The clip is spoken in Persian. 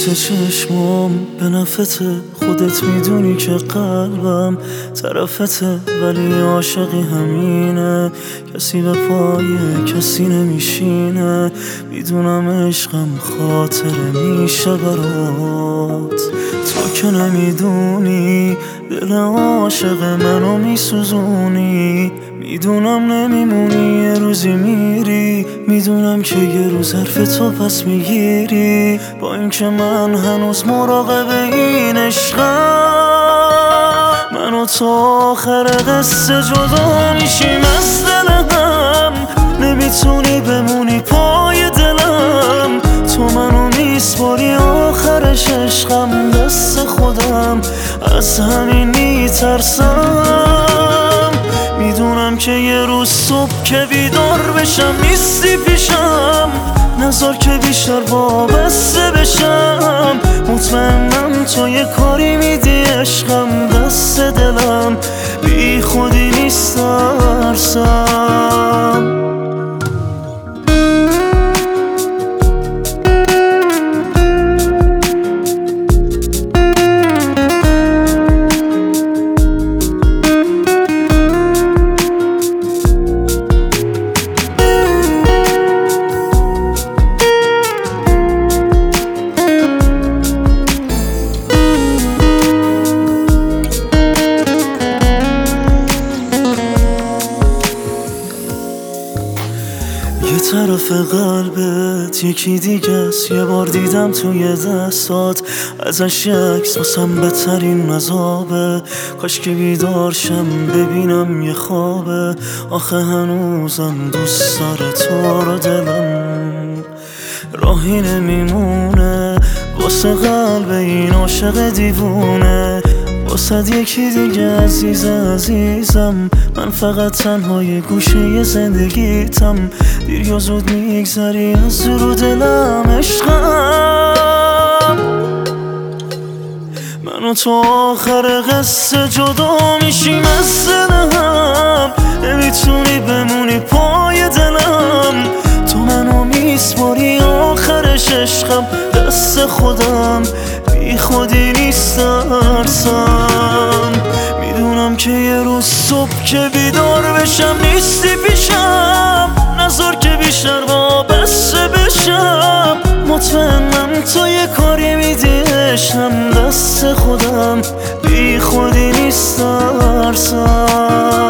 نوریت چشمام به نفته، خودت میدونی که قلبم طرفته، ولی عاشقی همینه، کسی به پای کسی نمیشینه. میدونم عشقم خاطره میشه برات، تو که نمیدونی دل عاشق منو میسوزونی. میدونم نمیمونی یه روزی میری، میدونم که یه روز حرف تو پس میگیری. با اینکه من هنوز مراقب این عشقم، من و تو آخر قصه جدا میشیم از دل هم. نمیتونی بمونی پای دلم، تو منو میسپاری آخرش عشقم دست خودم، از همین میترسم. میدونم که یه روز صبح که بیدار بشم نیستی پیشم، نذار که بیشتر وابسته بشم. مطمئنم تو یه کاری میدی عشقم دست دلم، بی خودی نیست ترسم. یه طرف قلبت یکی دیگه است، یه بار دیدم توی دستات ازش عکس، واسم بدترین عذابه. کاش که بیدار شم ببینم یه خوابه، آخه هنوزم دوست داره تو رو دلم. راهی نمیمونه واسه قلب این عاشق دیوونه، واسه یکی دیگه عزیزم. من فقط تنهای گوشه زندگیتم، دیر یا زود میگذری از رو دلم عشقم. من و تو آخر قصه جدا میشیم از دلم، نمیتونی بمونی پای دلم، تو منو میسپاری آخرش عشقم دست خودم، بی خودی نیست ترسم. میدونم که یه روز صبح که بیدار بشم نیستی پیشم، نذار که بیشتر وابسته بشم. مطمئنم تو یه کاری میدی عشقم دست خودم، بی خودی نیست ترسم.